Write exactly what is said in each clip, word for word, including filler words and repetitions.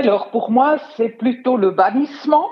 Alors, pour moi, c'est plutôt le bannissement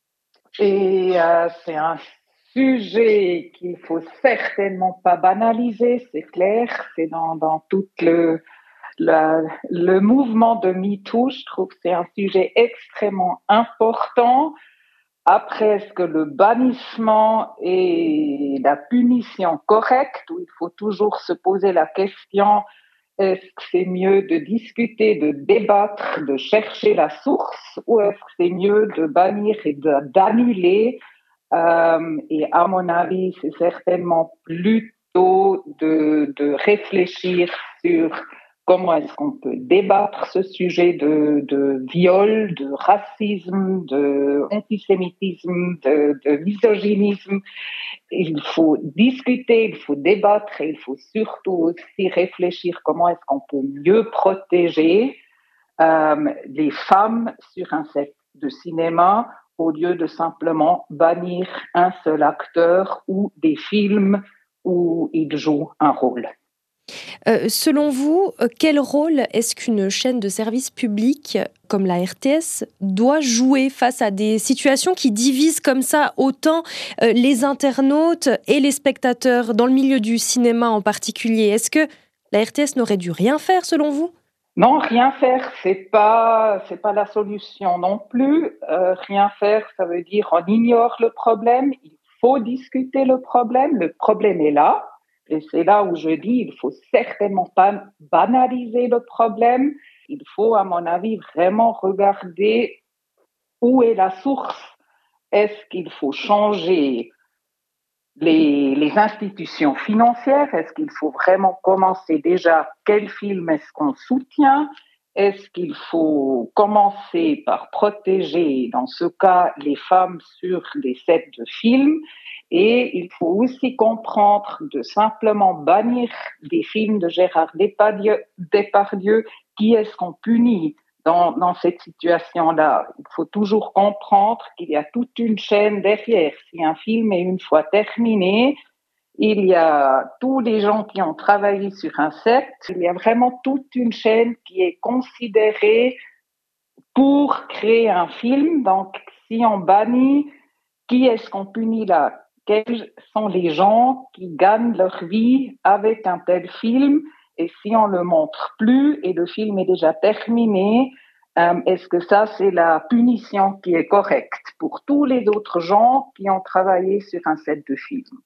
et euh, c'est un sujet qu'il faut certainement pas banaliser, c'est clair. C'est dans, dans tout le, la- le mouvement de MeToo, je trouve que c'est un sujet extrêmement important. Après, est-ce que le bannissement est la punition correcte, ou il faut toujours se poser la question, est-ce que c'est mieux de discuter, de débattre, de chercher la source, ou est-ce que c'est mieux de bannir et de- d'annuler? Euh, et à mon avis, c'est certainement plutôt de, de réfléchir sur comment est-ce qu'on peut débattre ce sujet de, de viol, de racisme, de antisémitisme, de, de misogynisme. Il faut discuter, il faut débattre et il faut surtout aussi réfléchir comment est-ce qu'on peut mieux protéger euh, les femmes sur un set de cinéma au lieu de simplement bannir un seul acteur ou des films où il joue un rôle. Euh, selon vous, euh, quel rôle est-ce qu'une chaîne de service public comme la R T S doit jouer face à des situations qui divisent comme ça autant euh, les internautes et les spectateurs, dans le milieu du cinéma en particulier? Est-ce que la R T S n'aurait dû rien faire selon vous? Non, rien faire, c'est pas, c'est pas la solution non plus. Euh, rien faire, ça veut dire on ignore le problème. Il faut discuter le problème. Le problème est là. Et c'est là où je dis, il faut certainement pas banaliser le problème. Il faut, à mon avis, vraiment regarder où est la source. Est-ce qu'il faut changer les, les institutions financières? Est-ce qu'il faut vraiment commencer déjà? Quel film est-ce qu'on soutient? Est-ce qu'il faut commencer par protéger, dans ce cas, les femmes sur les sets de films? Et il faut aussi comprendre de simplement bannir des films de Gérard Depardieu, Depardieu qui est-ce qu'on punit dans, dans cette situation-là? Il faut toujours comprendre qu'il y a toute une chaîne derrière. Si un film est une fois terminé, il y a tous les gens qui ont travaillé sur un set. Il y a vraiment toute une chaîne qui est considérée pour créer un film. Donc, si on bannit, qui est-ce qu'on punit là? Quels sont les gens qui gagnent leur vie avec un tel film? Et si on le montre plus et le film est déjà terminé, euh, est-ce que ça, c'est la punition qui est correcte pour tous les autres gens qui ont travaillé sur un set de film?